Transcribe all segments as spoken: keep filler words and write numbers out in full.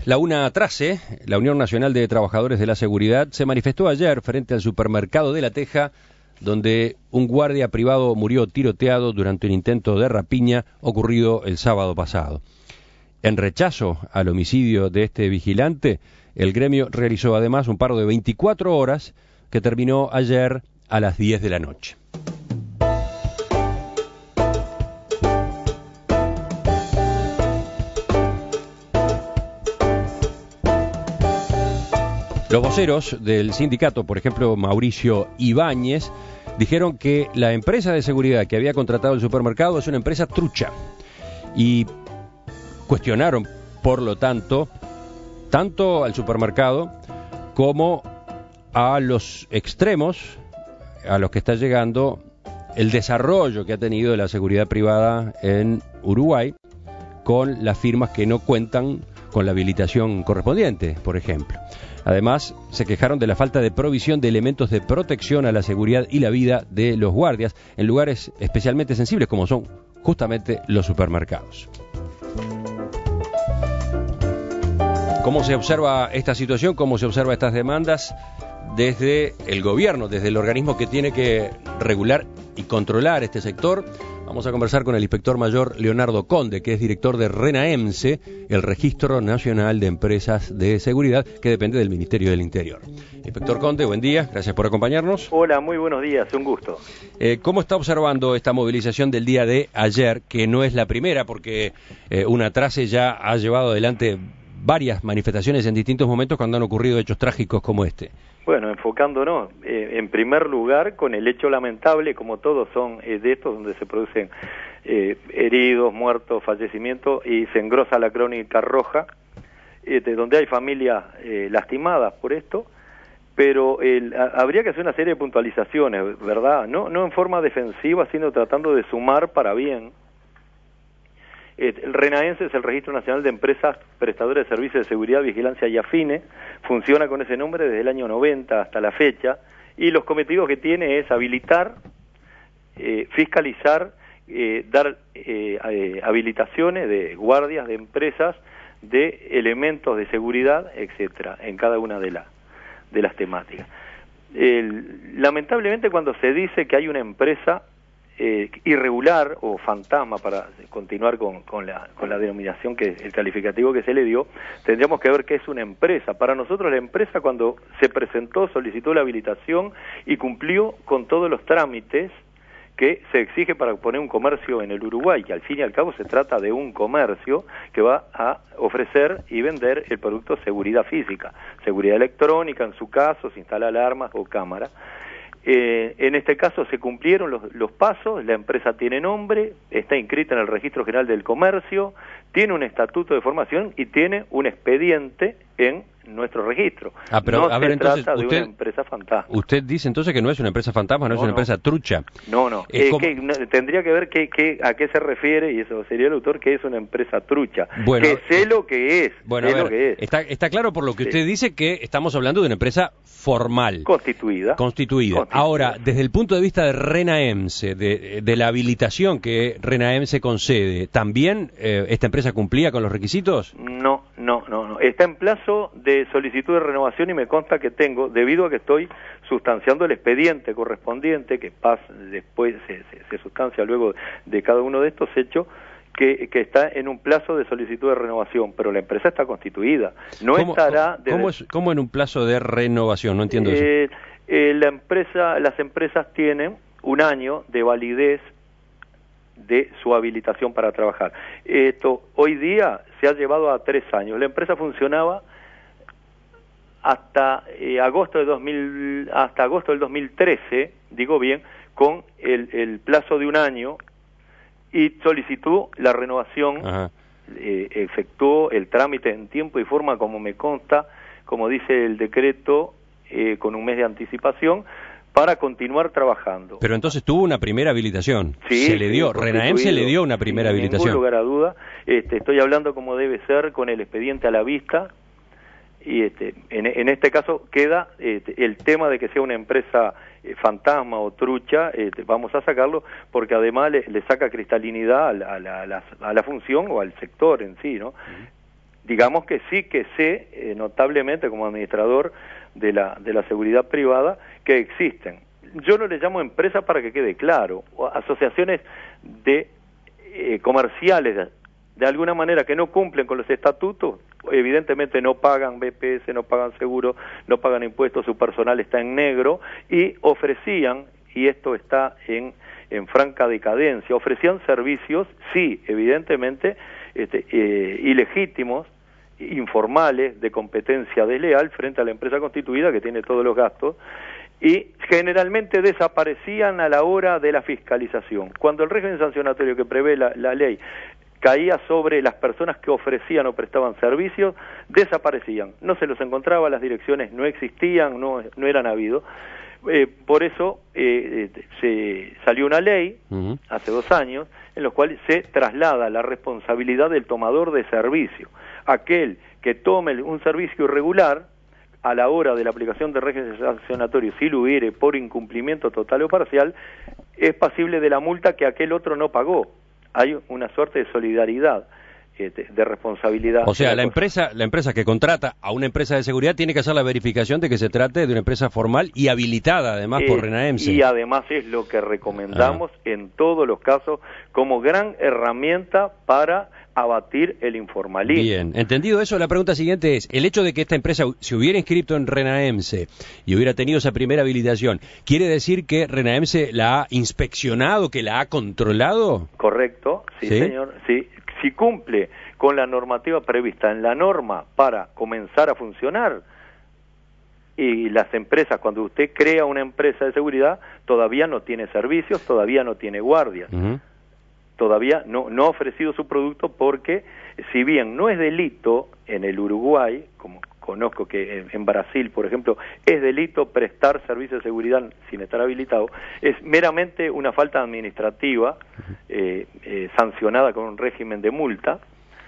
La UNATRACE, la Unión Nacional de Trabajadores de la Seguridad, se manifestó ayer frente al supermercado de La Teja, donde un guardia privado murió tiroteado durante un intento de rapiña ocurrido el sábado pasado. En rechazo al homicidio de este vigilante, el gremio realizó además un paro de veinticuatro horas que terminó ayer a las diez de la noche. Los voceros del sindicato, por ejemplo Mauricio Ibáñez, dijeron que la empresa de seguridad que había contratado el supermercado es una empresa trucha y cuestionaron, por lo tanto, tanto al supermercado como a los extremos a los que está llegando el desarrollo que ha tenido la seguridad privada en Uruguay con las firmas que no cuentan con la habilitación correspondiente, por ejemplo. Además, se quejaron de la falta de provisión de elementos de protección a la seguridad y la vida de los guardias en lugares especialmente sensibles como son justamente los supermercados. ¿Cómo se observa esta situación? ¿Cómo se observa estas demandas desde el gobierno, desde el organismo que tiene que regular y controlar este sector? Vamos a conversar con el inspector mayor Leonardo Conde, que es director de RENAEMSE, el Registro Nacional de Empresas de Seguridad, que depende del Ministerio del Interior. Inspector Conde, buen día, gracias por acompañarnos. Hola, muy buenos días, un gusto. Eh, ¿Cómo está observando esta movilización del día de ayer, que no es la primera, porque eh, UNATRACE ya ha llevado adelante varias manifestaciones en distintos momentos cuando han ocurrido hechos trágicos como este? Bueno, enfocándonos eh, en primer lugar con el hecho lamentable, como todos son eh, de estos, donde se producen eh, heridos, muertos, fallecimientos, y se engrosa la crónica roja, eh, de donde hay familias eh, lastimadas por esto, pero el, a, habría que hacer una serie de puntualizaciones, ¿verdad? No, no en forma defensiva, sino tratando de sumar para bien. El RENAEMSE es el Registro Nacional de Empresas Prestadoras de Servicios de Seguridad, Vigilancia y Afines, funciona con ese nombre desde el año noventa hasta la fecha, y los cometidos que tiene es habilitar, eh, fiscalizar, eh, dar eh, eh, habilitaciones de guardias de empresas, de elementos de seguridad, etcétera, en cada una de, la, de las temáticas. El, lamentablemente cuando se dice que hay una empresa Eh, irregular o fantasma, para continuar con, con, la, con la denominación, que el calificativo que se le dio, tendríamos que ver qué es una empresa. Para nosotros la empresa, cuando se presentó, solicitó la habilitación y cumplió con todos los trámites que se exige para poner un comercio en el Uruguay, que al fin y al cabo se trata de un comercio que va a ofrecer y vender el producto seguridad física, seguridad electrónica en su caso, se instala alarmas o cámara. Eh, en este caso se cumplieron los, los pasos, la empresa tiene nombre, está inscrita en el Registro General del Comercio, tiene un estatuto de formación y tiene un expediente en nuestro registro. Ah, pero, no a ver, se entonces, trata de usted, una empresa fantasma. Usted dice entonces que no es una empresa fantasma, no, no es una no. empresa trucha. No, no, eh, eh, que, no, tendría que ver que, que, a qué se refiere, y eso sería el autor, que es una empresa trucha. Bueno, que sé lo que es, bueno, sé a ver, lo que es. Está, está claro por lo que sí. usted dice que estamos hablando de una empresa formal. Constituida. Constituida. Constituida. Ahora, desde el punto de vista de RENAEMSE, de, de la habilitación que RENAEMSE concede, ¿también eh, esta empresa cumplía con los requisitos? No, no, no, no. Está en plazo de solicitud de renovación y me consta que tengo, debido a que estoy sustanciando el expediente correspondiente, que pasa después, se, se, se sustancia luego de cada uno de estos hechos, que, que está en un plazo de solicitud de renovación, pero la empresa está constituida. No ¿Cómo, estará... ¿cómo, ¿cómo, es, ¿Cómo en un plazo de renovación? No entiendo eh, eso. Eh, la empresa, las empresas tienen un año de validez de su habilitación para trabajar. Esto hoy día se ha llevado a tres años. La empresa funcionaba hasta eh, agosto de dos mil, hasta agosto del dos mil trece, digo bien, con el, el plazo de un año, y solicitó la renovación, eh, efectuó el trámite en tiempo y forma como me consta, como dice el decreto, eh, con un mes de anticipación, para continuar trabajando. Pero entonces tuvo una primera habilitación. Sí, se le dio, sí, RENAEMSE le dio una primera sin habilitación. Sin ningún lugar a duda. Este, estoy hablando como debe ser, con el expediente a la vista, y este, en, en este caso queda este, el tema de que sea una empresa eh, fantasma o trucha, este, vamos a sacarlo, porque además le, le saca cristalinidad a la, a, la, a, la, a la función o al sector en sí, ¿no? Uh-huh. digamos que sí que sé eh, notablemente como administrador de la, de la seguridad privada que existen. Yo no le llamo empresa para que quede claro, o asociaciones de eh, comerciales de, de alguna manera que no cumplen con los estatutos, evidentemente no pagan B P S, no pagan seguro, no pagan impuestos, su personal está en negro, y ofrecían, y esto está en, en franca decadencia, ofrecían servicios, sí, evidentemente, este, eh, ilegítimos, informales, de competencia desleal frente a la empresa constituida que tiene todos los gastos, y generalmente desaparecían a la hora de la fiscalización. Cuando el régimen sancionatorio que prevé la, la ley caía sobre las personas que ofrecían o prestaban servicios, desaparecían. No se los encontraba, las direcciones no existían, no, no eran habidos. Eh, por eso eh, se salió una ley uh-huh. hace dos años en la cual se traslada la responsabilidad del tomador de servicio. Aquel que tome un servicio irregular a la hora de la aplicación del régimen sancionatorio, si lo hubiere por incumplimiento total o parcial, es pasible de la multa que aquel otro no pagó. Hay una suerte de solidaridad, eh, de, de responsabilidad. O sea, la empresa, la empresa que contrata a una empresa de seguridad tiene que hacer la verificación de que se trate de una empresa formal y habilitada, además, eh, por RENAEMSE. Y además es lo que recomendamos ah. en todos los casos como gran herramienta para abatir el informalismo. Bien, entendido eso, la pregunta siguiente es, el hecho de que esta empresa se hubiera inscrito en RENAEMSE y hubiera tenido esa primera habilitación, ¿quiere decir que RENAEMSE la ha inspeccionado, que la ha controlado? Correcto, sí, ¿Sí? señor, sí. Si cumple con la normativa prevista en la norma para comenzar a funcionar, y las empresas, cuando usted crea una empresa de seguridad, todavía no tiene servicios, todavía no tiene guardias. Uh-huh. Todavía no, no ha ofrecido su producto porque, si bien no es delito en el Uruguay, como conozco que en, en Brasil, por ejemplo, es delito prestar servicios de seguridad sin estar habilitado, es meramente una falta administrativa eh, eh, sancionada con un régimen de multa.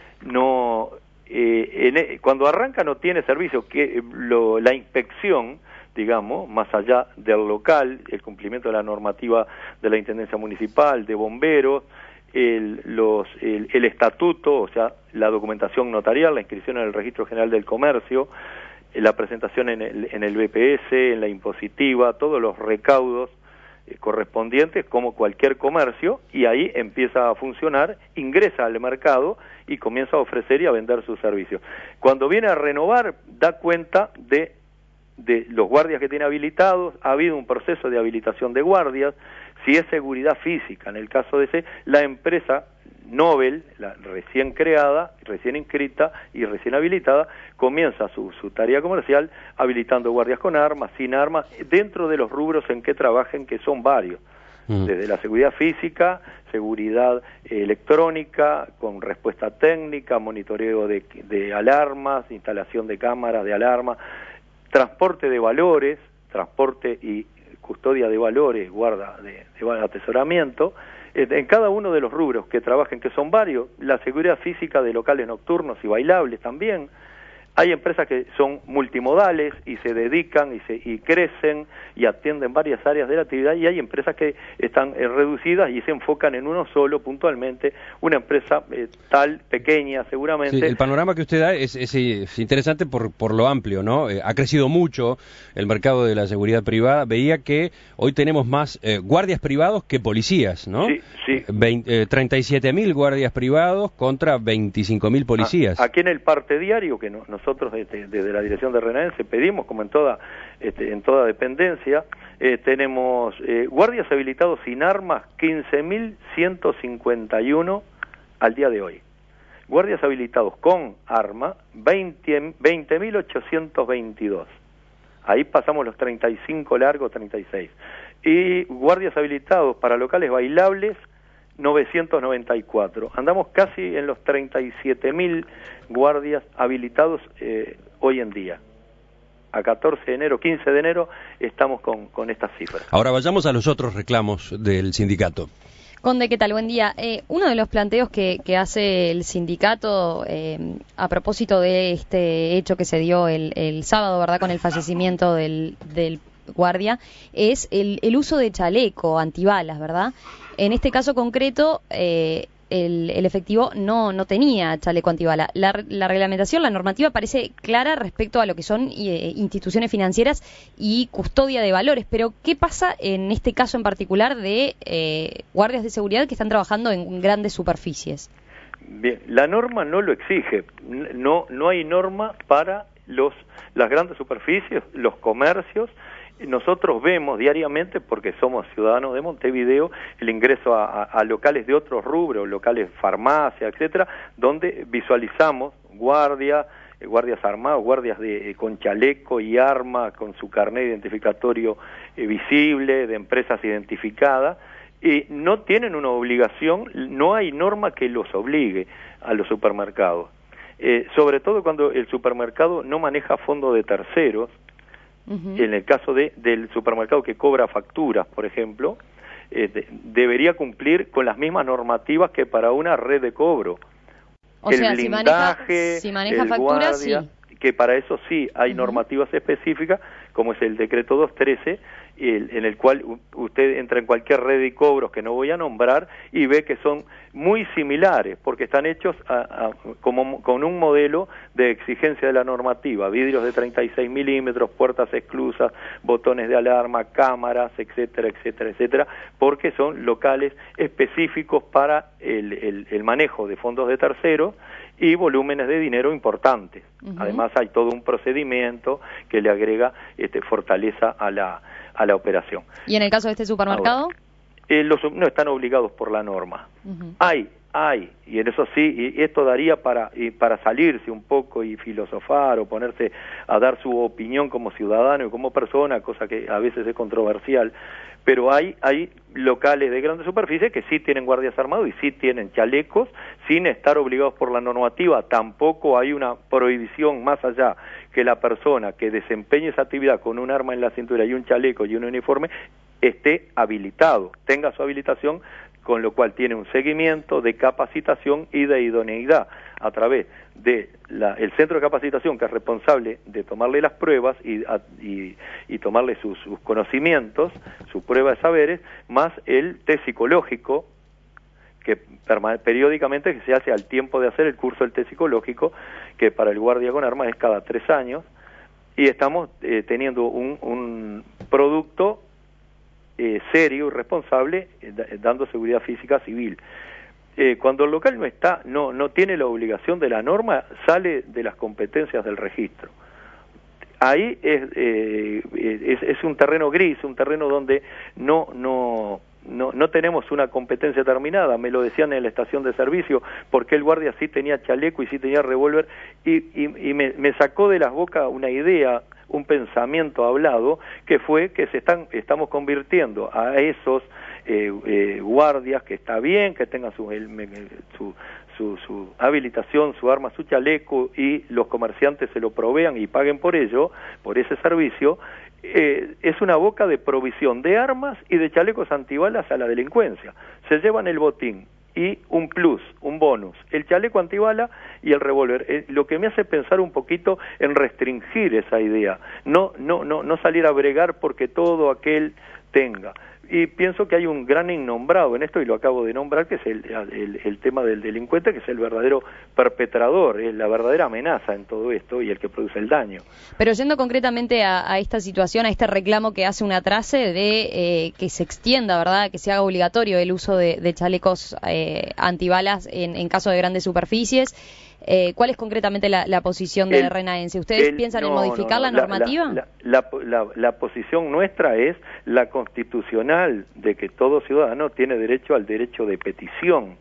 No, eh, en, cuando arranca no tiene servicio, que lo, la inspección, digamos, más allá del local, el cumplimiento de la normativa de la Intendencia Municipal, de bomberos, El, los, el, el estatuto, o sea, la documentación notarial, la inscripción en el Registro General del Comercio, la presentación en el, en el B P S, en la impositiva, todos los recaudos eh, correspondientes como cualquier comercio, y ahí empieza a funcionar, ingresa al mercado y comienza a ofrecer y a vender sus servicios. Cuando viene a renovar, da cuenta de, de los guardias que tiene habilitados, ha habido un proceso de habilitación de guardias. Si es seguridad física, en el caso de ese, la empresa Nobel, la recién creada, recién inscrita y recién habilitada, comienza su, su tarea comercial habilitando guardias con armas, sin armas, dentro de los rubros en que trabajen, que son varios, mm. desde la seguridad física, seguridad eh, electrónica, con respuesta técnica, monitoreo de, de alarmas, instalación de cámaras de alarma, transporte de valores, transporte y custodia de valores, guarda de, de atesoramiento, eh, en cada uno de los rubros que trabajen, que son varios, la seguridad física de locales nocturnos y bailables también. Hay empresas que son multimodales y se dedican y, se, y crecen y atienden varias áreas de la actividad, y hay empresas que están eh, reducidas y se enfocan en uno solo puntualmente, una empresa eh, tal, pequeña seguramente. Sí, el panorama que usted da es, es, es interesante por, por lo amplio, ¿no? Eh, ha crecido mucho el mercado de la seguridad privada. Veía que hoy tenemos más eh, guardias privados que policías, ¿no? Sí, sí. veinte, eh, treinta y siete mil guardias privados contra veinticinco mil policías. A, aquí en el parte diario que no, nosotros desde, desde la dirección de RENAEMSE pedimos, como en toda este, en toda dependencia, eh, tenemos eh, guardias habilitados sin armas quince mil ciento cincuenta y uno al día de hoy. Guardias habilitados con arma veinte mil ochocientos veintidós. Ahí pasamos los treinta y cinco largos, treinta y seis. Y guardias habilitados para locales bailables novecientos noventa y cuatro. Andamos casi en los treinta y siete mil guardias habilitados eh, hoy en día. A catorce de enero, quince de enero, estamos con, con estas cifras. Ahora vayamos a los otros reclamos del sindicato. Conde, ¿qué tal? Buen día. Eh, uno de los planteos que, que hace el sindicato eh, a propósito de este hecho que se dio el, el sábado, ¿verdad?, con el fallecimiento del, del guardia, es el, el uso de chaleco antibalas, ¿verdad? En este caso concreto, eh, el, el efectivo no, no tenía chaleco antibala. La, la reglamentación, la normativa parece clara respecto a lo que son eh, instituciones financieras y custodia de valores, pero ¿qué pasa en este caso en particular de eh, guardias de seguridad que están trabajando en grandes superficies? Bien, la norma no lo exige, no, no hay norma para los, las grandes superficies, los comercios. Nosotros vemos diariamente, porque somos ciudadanos de Montevideo, el ingreso a, a, a locales de otros rubros, locales farmacia, etcétera, donde visualizamos guardia, eh, guardias armados, guardias de, eh, con chaleco y arma, con su carnet identificatorio eh, visible, de empresas identificadas, y no tienen una obligación, no hay norma que los obligue a los supermercados. Eh, sobre todo cuando el supermercado no maneja fondos de terceros. Uh-huh. En el caso de, del supermercado que cobra facturas, por ejemplo, eh, de, debería cumplir con las mismas normativas que para una red de cobro. O el sea, blindaje, si maneja, si maneja el facturas, guardia, sí. Que para eso sí hay uh-huh. normativas específicas, como es el decreto doscientos trece, el, en el cual usted entra en cualquier red de cobros que no voy a nombrar y ve que son muy similares, porque están hechos a, a, como, con un modelo de exigencia de la normativa, vidrios de treinta y seis milímetros, puertas exclusas, botones de alarma, cámaras, etcétera, etcétera, etcétera, porque son locales específicos para el, el, el manejo de fondos de terceros y volúmenes de dinero importantes. Uh-huh. Además hay todo un procedimiento que le agrega este, fortaleza a la, a la operación. ¿Y en el caso de este supermercado? Ahora, eh, los, no están obligados por la norma. Uh-huh. Hay, hay, y en eso sí, y esto daría para, y para salirse un poco y filosofar o ponerse a dar su opinión como ciudadano y como persona, cosa que a veces es controversial, pero hay, hay locales de grandes superficies que sí tienen guardias armados y sí tienen chalecos sin estar obligados por la normativa. Tampoco hay una prohibición más allá que la persona que desempeñe esa actividad con un arma en la cintura y un chaleco y un uniforme esté habilitado, tenga su habilitación, con lo cual tiene un seguimiento de capacitación y de idoneidad a través de la, el centro de capacitación, que es responsable de tomarle las pruebas y, a, y, y tomarle sus, sus conocimientos, su prueba de saberes, más el test psicológico, que periódicamente que se hace al tiempo de hacer el curso del test psicológico, que para el guardia con armas es cada tres años, y estamos eh, teniendo un, un producto eh, serio y responsable, eh, dando seguridad física civil. Eh, cuando el local no está, no, no tiene la obligación de la norma, sale de las competencias del registro. Ahí es, eh, es, es un terreno gris, un terreno donde no, no, no, no tenemos una competencia terminada. Me lo decían en la estación de servicio, porque el guardia sí tenía chaleco y sí tenía revólver, y, y, y me, me sacó de las bocas una idea, un pensamiento hablado, que fue que se están, estamos convirtiendo a esos eh, eh, guardias, que está bien que tengan su, el, su, su, su habilitación, su arma, su chaleco, y los comerciantes se lo provean y paguen por ello, por ese servicio. Eh, es una boca de provisión de armas y de chalecos antibalas a la delincuencia. Se llevan el botín y un plus, un bonus, el chaleco antibala y el revólver. Eh, lo que me hace pensar un poquito en restringir esa idea, no, no, no, no salir a bregar porque todo aquel tenga. Y pienso que hay un gran innombrado en esto, y lo acabo de nombrar, que es el, el, el tema del delincuente, que es el verdadero perpetrador, es la verdadera amenaza en todo esto y el que produce el daño. Pero yendo concretamente a, a esta situación, a este reclamo que hace una trace de eh, que se extienda, ¿verdad?, que se haga obligatorio el uso de, de chalecos eh, antibalas en, en caso de grandes superficies. Eh, ¿Cuál es concretamente la, la posición de Renaense? ¿Ustedes el, piensan no, en modificar no, no, la normativa? La, la, la, la, la posición nuestra es la constitucional, de que todo ciudadano tiene derecho al derecho de petición,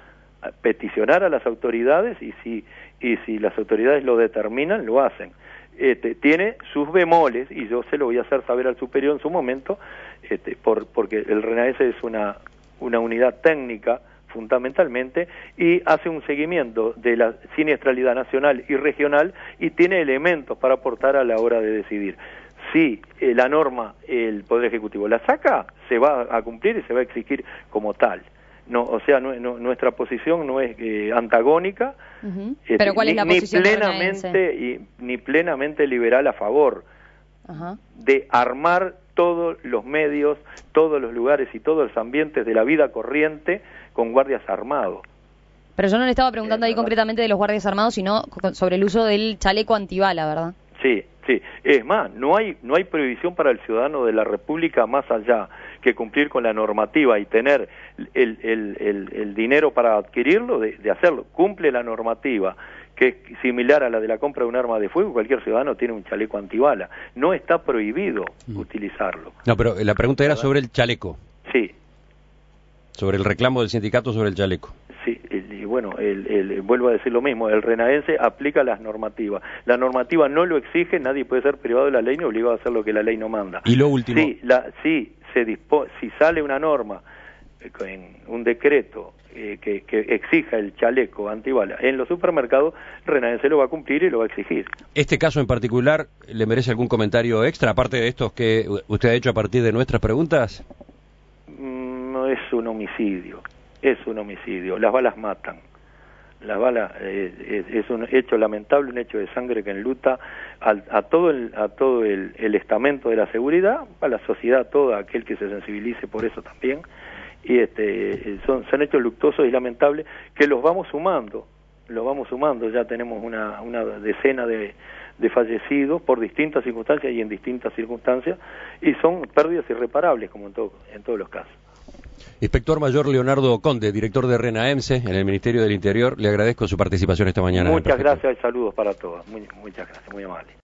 a peticionar a las autoridades, y si, y si las autoridades lo determinan, lo hacen. Este, tiene sus bemoles, y yo se lo voy a hacer saber al superior en su momento, este, por, porque el Renaense es una, una unidad técnica, fundamentalmente, y hace un seguimiento de la siniestralidad nacional y regional, y tiene elementos para aportar a la hora de decidir. Si eh, la norma el Poder Ejecutivo la saca, se va a cumplir y se va a exigir como tal. No, o sea, no, no, nuestra posición no es eh, antagónica, uh-huh. ¿Pero este, cuál es la ni, posición ni plenamente y, ni plenamente liberal a favor uh-huh. de armar todos los medios, todos los lugares y todos los ambientes de la vida corriente con guardias armados. Pero yo no le estaba preguntando eh, ahí ¿verdad? concretamente de los guardias armados, sino sobre el uso del chaleco antibala, ¿verdad? Sí, sí. Es más, no hay no hay prohibición para el ciudadano de la República más allá que cumplir con la normativa y tener el, el, el, el dinero para adquirirlo, de, de hacerlo. Cumple la normativa, que es similar a la de la compra de un arma de fuego, cualquier ciudadano tiene un chaleco antibala. No está prohibido mm. utilizarlo. No, pero la pregunta era ¿verdad? Sobre el chaleco. Sí. Sobre el reclamo del sindicato sobre el chaleco. Sí, y bueno, el, el, vuelvo a decir lo mismo, el renaense aplica las normativas. La normativa no lo exige, nadie puede ser privado de la ley ni obligado a hacer lo que la ley no manda. Y lo último. Sí, la, sí se dispo, si sale una norma, en un decreto eh, que, que exija el chaleco antibala en los supermercados, el renaense lo va a cumplir y lo va a exigir. ¿Este caso en particular le merece algún comentario extra, aparte de estos que usted ha hecho a partir de nuestras preguntas? No, es un homicidio. Es un homicidio, las balas matan, las balas eh, es, es un hecho lamentable, un hecho de sangre que enluta a, a todo el a todo el, el estamento de la seguridad, a la sociedad toda, aquel que se sensibilice por eso también, y este son, son hechos luctuosos y lamentables que los vamos sumando, los vamos sumando, ya tenemos una, una decena de, de fallecidos por distintas circunstancias y en distintas circunstancias, y son pérdidas irreparables como en, todo, en todos los casos. Inspector Mayor Leonardo Conde, director de RENAEMSE en el Ministerio del Interior, le agradezco su participación esta mañana. Muchas gracias y saludos para todos. Muy, muchas gracias, muy amable.